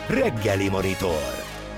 Reggeli Monitor.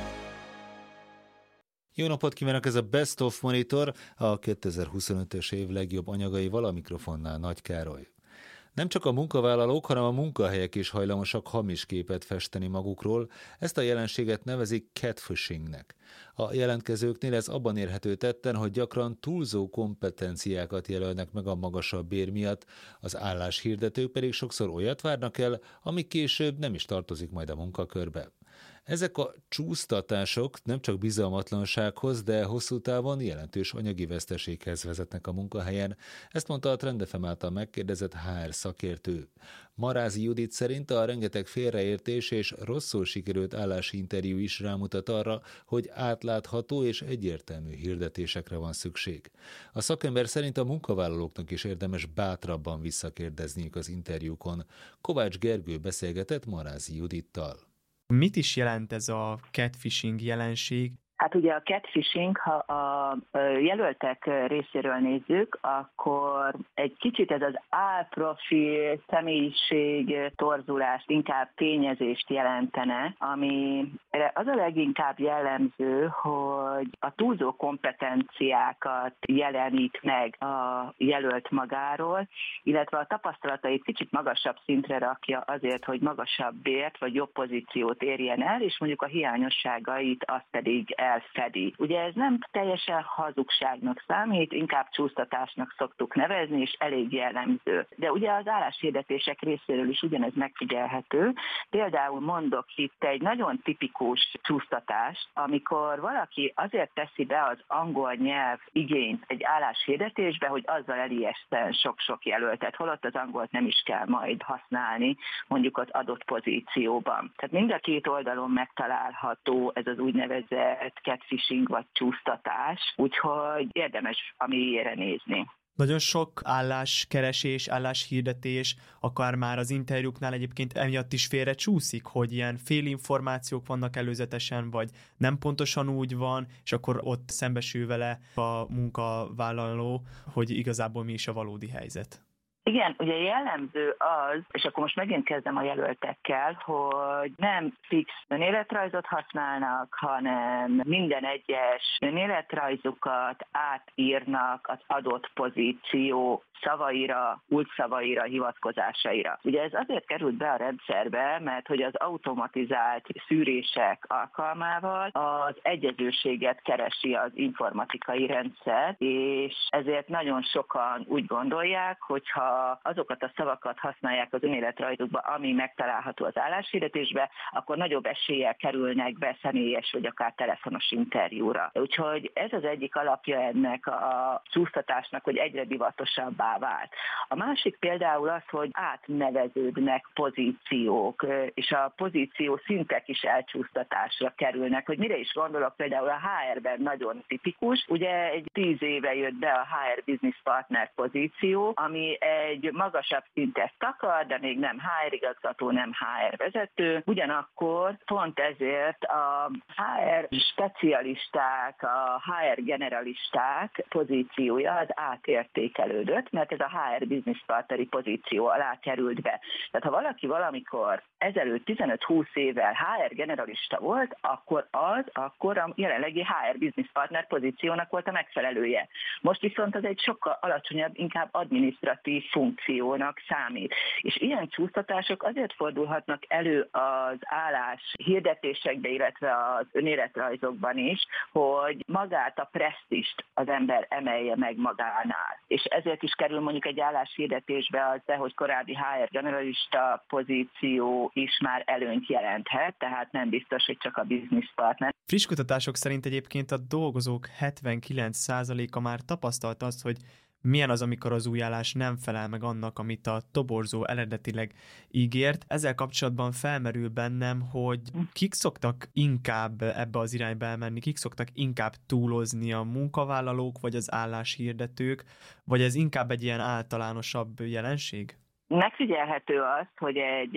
Jó napot kívánok, ez a Best of Monitor, a 2025-ös év legjobb anyagaival, a mikrofonnál Nagy Károly. Nem csak a munkavállalók, hanem a munkahelyek is hajlamosak hamis képet festeni magukról, ezt a jelenséget nevezik catfishingnek. A jelentkezőknél ez abban érhető tetten, hogy gyakran túlzó kompetenciákat jelölnek meg a magasabb bér miatt, az álláshirdetők pedig sokszor olyat várnak el, ami később nem is tartozik majd a munkakörbe. Ezek a csúsztatások nem csak bizalmatlansághoz, de hosszú távon jelentős anyagi veszteséghez vezetnek a munkahelyen, ezt mondta a Trend FM által megkérdezett HR szakértő. Marázi Judit szerint a rengeteg félreértés és rosszul sikerült állásinterjú is rámutat arra, hogy átlátható és egyértelmű hirdetésekre van szükség. A szakember szerint a munkavállalóknak is érdemes bátrabban visszakérdezniük az interjúkon. Kovács Gergő beszélgetett Marázi Judittal. Mit is jelent ez a catfishing jelenség? Hát ugye a catfishing, ha a jelöltek részéről nézzük, akkor egy kicsit ez az álprofil, személyiség torzulást, inkább tényezést jelentene, ami az a leginkább jellemző, hogy a túlzó kompetenciákat jelenít meg a jelölt magáról, illetve a tapasztalatait kicsit magasabb szintre rakja azért, hogy magasabb bért vagy jobb pozíciót érjen el, és mondjuk a hiányosságait azt pedig elfedi. Ugye ez nem teljesen hazugságnak számít, inkább csúsztatásnak szoktuk nevezni, és elég jellemző. De ugye az álláshirdetések részéről is ugyanez megfigyelhető. Például mondok itt egy nagyon tipikus csúsztatást, amikor valaki azért teszi be az angol nyelv igényt egy álláshirdetésbe, hogy azzal elijeszten sok-sok jelöltet, holott az angolt nem is kell majd használni, mondjuk az adott pozícióban. Tehát mind a két oldalon megtalálható ez az úgynevezett catfishing vagy csúsztatás, úgyhogy érdemes a mélyére nézni. Nagyon sok álláskeresés, álláshirdetés, akár már az interjúknál egyébként emiatt is félre csúszik, hogy ilyen félinformációk vannak előzetesen, vagy nem pontosan úgy van, és akkor ott szembesül vele a munkavállaló, hogy igazából mi is a valódi helyzet. Igen, ugye jellemző az, és akkor most megint kezdem a jelöltekkel, hogy nem fix önéletrajzot használnak, hanem minden egyes önéletrajzukat átírnak az adott pozíció szavaira, kulcsszavaira, hivatkozásaira. Ugye ez azért került be a rendszerbe, mert hogy az automatizált szűrések alkalmával az egyezőséget keresi az informatikai rendszer, és ezért nagyon sokan úgy gondolják, hogyha azokat a szavakat használják az önéletrajzukba, ami megtalálható az álláshirdetésbe, akkor nagyobb eséllyel kerülnek be személyes vagy akár telefonos interjúra. Úgyhogy ez az egyik alapja ennek a csúsztatásnak, hogy egyre divatosabbá vált. A másik például az, hogy átneveződnek pozíciók, és a pozíció szintek is elcsúsztatásra kerülnek. Hogy mire is gondolok, például a HR-ben nagyon tipikus. Ugye egy 10 éve jött be a HR Business Partner pozíció, ami egy magasabb szintet takar, de még nem HR igazgató, nem HR vezető. Ugyanakkor pont ezért a HR specialisták, a HR generalisták pozíciója az átértékelődött, mert ez a HR Business Partneri pozíció alá került be. Tehát ha valaki valamikor ezelőtt 15-20 évvel HR generalista volt, akkor a jelenlegi HR Business Partner pozíciónak volt a megfelelője. Most viszont az egy sokkal alacsonyabb, inkább adminisztratív funkciónak számít. És ilyen csúsztatások azért fordulhatnak elő az állás hirdetésekbe, illetve az önéletrajzokban is, hogy magát a presztist az ember emelje meg magánál. És ezért is kerül mondjuk egy álláshirdetésbe az, de hogy korábbi HR generalista pozíció is már előnyt jelenthet, tehát nem biztos, hogy csak a business partner. Friss kutatások szerint egyébként a dolgozók 79%-a már tapasztalt azt, hogy milyen az, amikor az új állás nem felel meg annak, amit a toborzó eredetileg ígért. Ezzel kapcsolatban felmerül bennem, hogy kik szoktak inkább ebbe az irányba elmenni, kik szoktak inkább túlozni, a munkavállalók vagy az álláshirdetők, vagy ez inkább egy ilyen általánosabb jelenség? Megfigyelhető az, hogy egy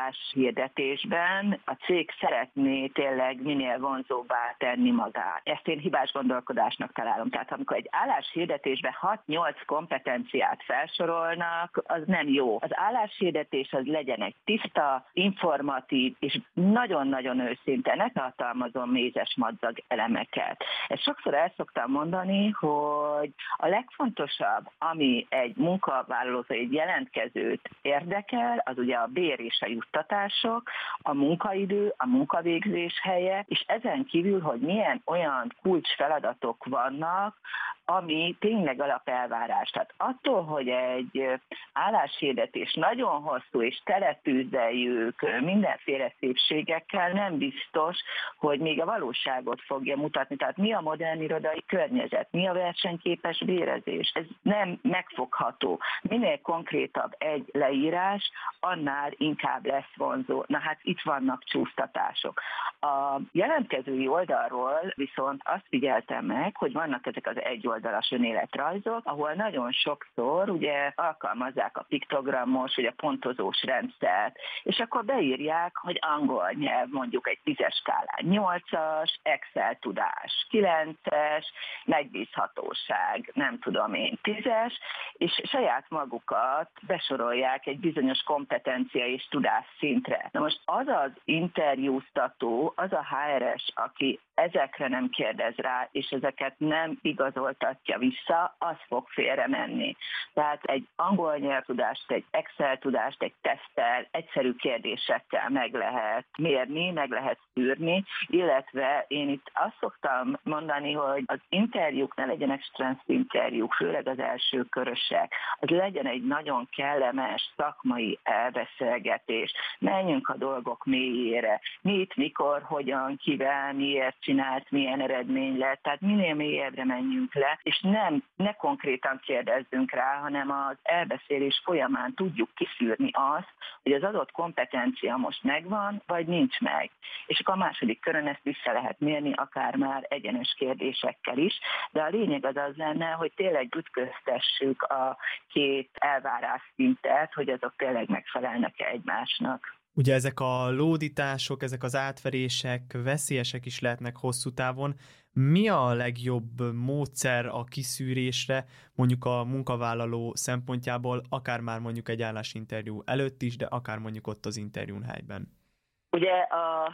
álláshirdetésben a cég szeretné tényleg minél vonzóbbá tenni magát. Ezt én hibás gondolkodásnak találom. Tehát amikor egy álláshirdetésben 6-8 kompetenciát felsorolnak, az nem jó. Az álláshirdetés az legyen egy tiszta, informatív és nagyon-nagyon őszinte, ne tartalmazom mézes madzag elemeket. Ezt sokszor el szoktam mondani, hogy a legfontosabb, ami egy munkavállalót, egy jelentkezőt érdekel, az ugye a bér és a juttatások, a munkaidő, a munkavégzés helye, és ezen kívül, hogy milyen olyan kulcsfeladatok vannak, ami tényleg alapelvárás. Tehát attól, hogy egy álláshirdetés nagyon hosszú és teletűzeljük mindenféle szépségekkel, nem biztos, hogy még a valóságot fogja mutatni. Tehát mi a modern irodai környezet, mi a versenyképes bérezés. Ez nem megfogható. Minél konkrétabb egy leírás, annál inkább lesz vonzó. Na hát itt vannak csúsztatások. A jelentkezői oldalról viszont azt figyeltem meg, hogy vannak ezek az egyoldalas önéletrajzok, ahol nagyon sokszor ugye alkalmazzák a piktogramos vagy a pontozós rendszert, és akkor beírják, hogy angol nyelv mondjuk egy 10-es skálán 8-as, Excel tudás 9-es, megbízhatóság nem tudom én 10-es, és saját magukat besorolják egy bizonyos kompetencia és tudás szintre. Na most az az interjúztató, az a HRS, aki ezekre nem kérdez rá, és ezeket nem igazoltatja vissza, az fog félre menni. Tehát egy angol nyelvtudást, egy Excel tudást, egy teszttel, egyszerű kérdésekkel meg lehet mérni, meg lehet szűrni, illetve én itt azt szoktam mondani, hogy az interjúk ne legyenek stressz interjúk, főleg az első körösek. Az legyen egy nagyon kellemes szakmai elbeszélgetés. Menjünk a dolgok mélyére. Mit, mikor, hogyan, kivel, miért csinált, milyen eredmény lett. Tehát minél mélyebbre menjünk le, és ne konkrétan kérdezzünk rá, hanem az elbeszélés folyamán tudjuk kiszűrni azt, hogy az adott kompetencia most megvan, vagy nincs meg. És akkor a második körön ezt vissza lehet mérni, akár már egyenes kérdésekkel is, de a lényeg az lenne, hogy tényleg ütköztessük a két elvárásszintet, hogy azok tényleg megfelelnek egymásnak. Ugye ezek a lódítások, ezek az átverések veszélyesek is lehetnek hosszú távon. Mi a legjobb módszer a kiszűrésre, mondjuk a munkavállaló szempontjából, akár már mondjuk egy állásinterjú előtt is, de akár mondjuk ott az interjún helyben? Ugye a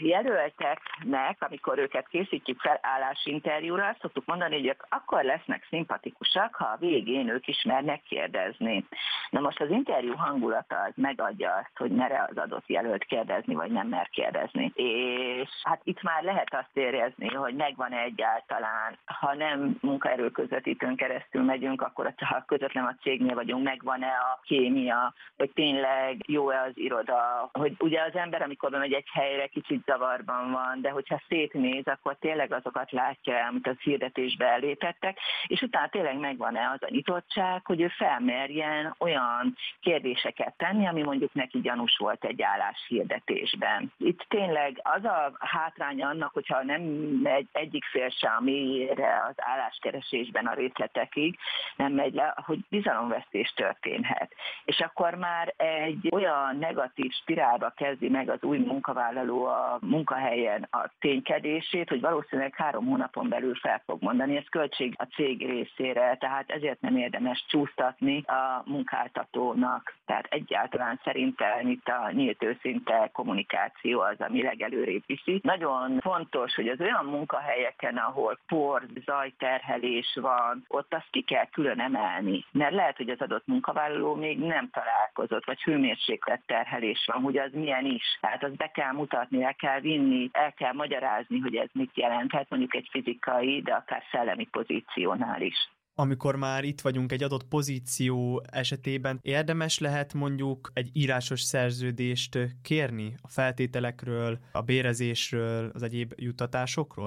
jelölteknek, amikor őket készítjük fel állásinterjúra, azt szoktuk mondani, hogy ők akkor lesznek szimpatikusak, ha a végén ők is mernek kérdezni. Na most az interjú hangulata az megadja azt, hogy mere az adott jelölt kérdezni, vagy nem mer kérdezni. És hát itt már lehet azt érezni, hogy megvan egyáltalán, ha nem munkaerő közvetítőn keresztül megyünk, akkor ha közvetlen a cégnél vagyunk, megvan-e a kémia, hogy tényleg jó-e az iroda, hogy ugye az ember, amikor bemegy egy helyre, kicsit zavarban van, de hogyha szétnéz, akkor tényleg azokat látja el, amit a hirdetésbe elépettek, és utána tényleg megvan-e az a nyitottság, hogy ő felmerjen olyan kérdéseket tenni, ami mondjuk neki gyanús volt egy álláshirdetésben. Itt tényleg az a hátránya annak, hogyha nem megy egyik fél sem a mélyére az álláskeresésben a részletekig, nem megy le, hogy bizalomvesztés történhet. És akkor már egy olyan negatív spirálba kezdi meg az új munkavállaló a munkahelyen a ténykedését, hogy valószínűleg 3 hónapon belül fel fog mondani. Ez költség a cég részére, tehát ezért nem érdemes csúsztatni a munkáltatónak. Tehát egyáltalán szerintem itt a nyílt őszinte kommunikáció az, ami legelőrébb viszi. Nagyon fontos, hogy az olyan munkahelyeken, ahol por, zajterhelés van, ott azt ki kell külön emelni. Mert lehet, hogy az adott munkavállaló még nem találkozott, vagy hőmérsékletterhelés van, hogy az milyen is. Tehát azt be kell mutatni, el kell vinni, el kell magyarázni, hogy ez mit jelenthet, mondjuk egy fizikai, de akár szellemi pozíciónál is. Amikor már itt vagyunk egy adott pozíció esetében, érdemes lehet mondjuk egy írásos szerződést kérni a feltételekről, a bérezésről, az egyéb juttatásokról?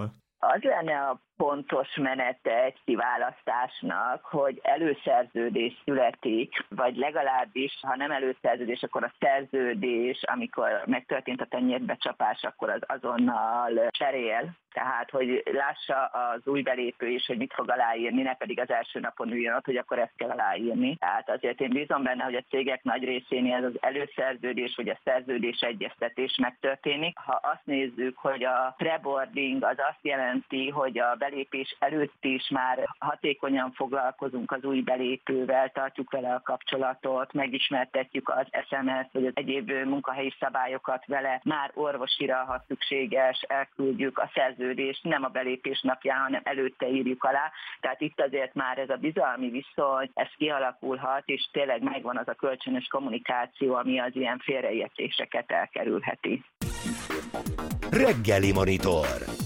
Az lenne a pontos menete egy kiválasztásnak, hogy előszerződés születik, vagy legalábbis, ha nem előszerződés, akkor a szerződés, amikor megtörtént a tenyérbecsapás, akkor az azonnal cserél. Tehát, hogy lássa az új belépő is, hogy mit fog aláírni, ne pedig az első napon üljön ott, hogy akkor ezt kell aláírni. Tehát azért én bízom benne, hogy a cégek nagy részénél ez az előszerződés vagy a szerződés egyeztetés megtörténik. Ha azt nézzük, hogy a preboarding az azt jelenti, hogy a belépés előtt is már hatékonyan foglalkozunk az új belépővel, tartjuk vele a kapcsolatot, megismertetjük az SMS-t, vagy az egyéb munkahelyi szabályokat vele, már orvosira, ha szükséges, elküldjük a szerződést, nem a belépés napján, hanem előtte írjuk alá. Tehát itt azért már ez a bizalmi viszony, ez kialakulhat, és tényleg megvan az a kölcsönös kommunikáció, ami az ilyen félreértéseket elkerülheti. Reggeli Monitor.